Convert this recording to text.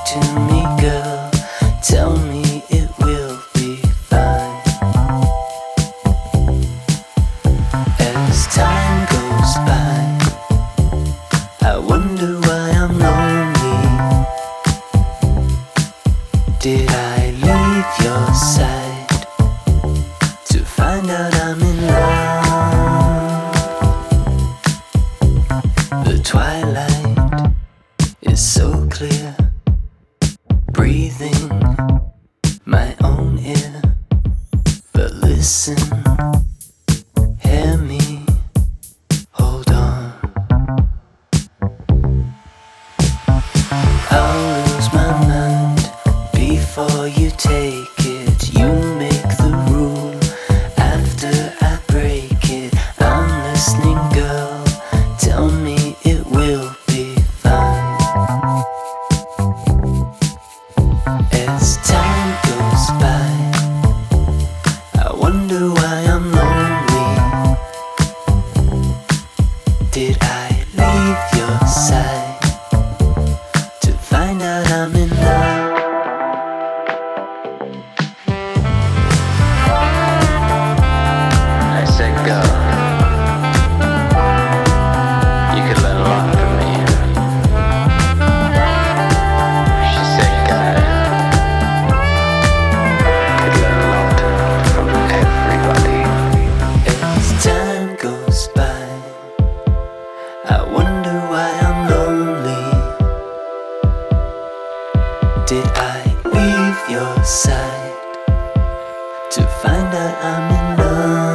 to me, girl. Tell me it will be fine. As time goes by, I wonder why I'm lonely. Did I leave your side to find out I'm in love? The twilight is so clear, breathing my own air. But listen, hear me, hold on. I'll lose my mind before you take it. You make the rule after I break it. I'm listening, girl. Tell me it will be fine. As time goes by, I wonder why I'm lonely. Did I leave your side to find out I'm in love? I said go. You could learn a lot from me. She said God could learn a lot from everybody. As time goes by, I wonder why I'm lonely. Did I leave your side to find out I'm in love?